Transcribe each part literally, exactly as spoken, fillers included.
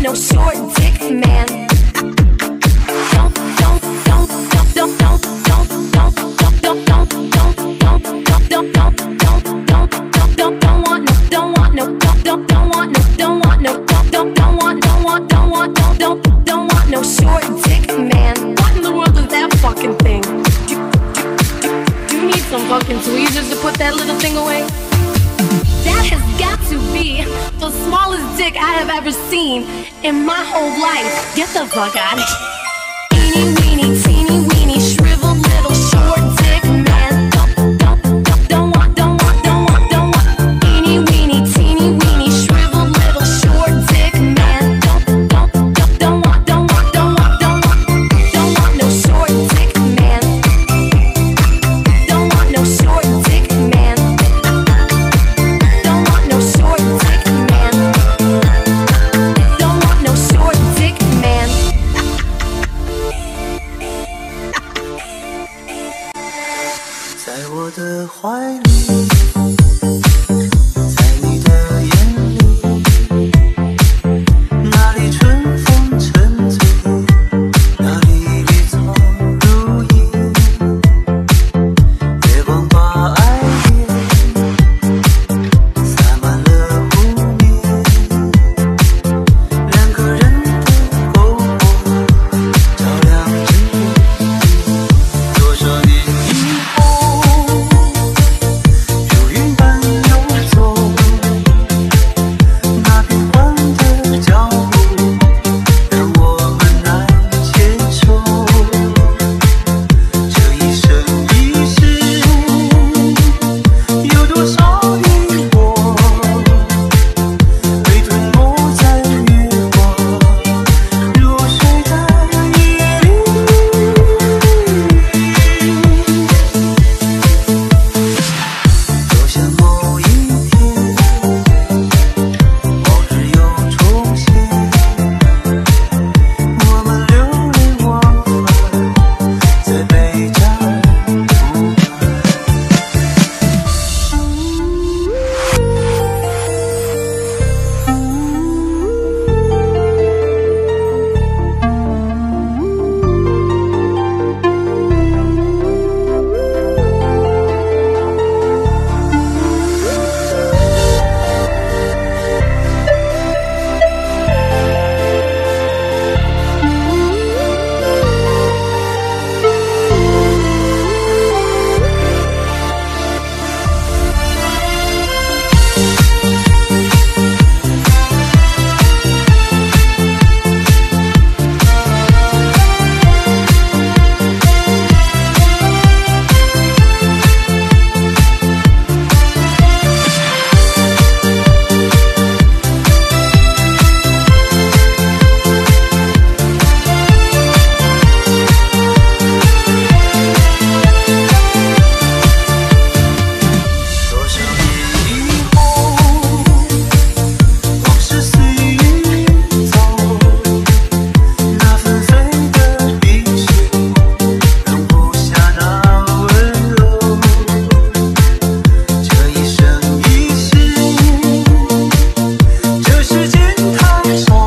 no short dick man. Don't, don't, don't, don't, don't, don't, don't, don't, don't, don't, don't, don't, don't, don't, don't, don't, don't want no, don't want no, don't, don't, don't want no, don't want no, don't, don't, don't want, don't want, don't want, don't, don't, don't want no short dick man. What in the world is that fucking thing? Do, do, do you need some fucking tweezers to put that little thing away? That has got to be the smallest dick I have ever seen in my whole life. Get the fuck out of here. Eeny, meeny, teeny, weeny, shriveled little short dick man. Don't, don't, don't, don't want, don't want, don't want, don't want. Eeny, weeny, teeny, weeny, shriveled little short dick man. Don't, don't, don't, don't want, don't want, don't want, don't want. Don't want no short dick man. Don't want no short dick man. Don't want no short dick man. Don't want no short dick man. 在我的怀里，在你的眼里，哪里春风沉醉，哪里绿草如茵。月光把爱恋洒满了湖面，两个人的篝火照亮着夜。多少年以后，如云般游走，那变幻的脚步让我们难牵手。这一生一世，有多少欲望被吞没在月光落水的夜里。多想某一天，往日又重现，我们流连忘返在北站湖畔。多少年以后，往事随云走，那纷飞的冰雪容不下那温柔。这一生一世，这世间太少，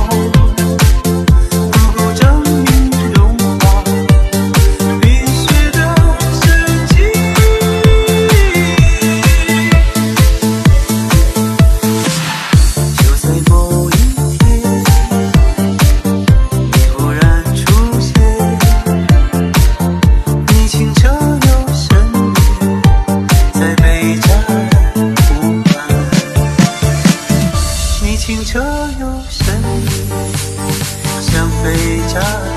不够证明融化冰雪的深情。就在某一天，你忽然出现，你清澈又神秘，在北站湖畔。你清澈又神秘，像北站。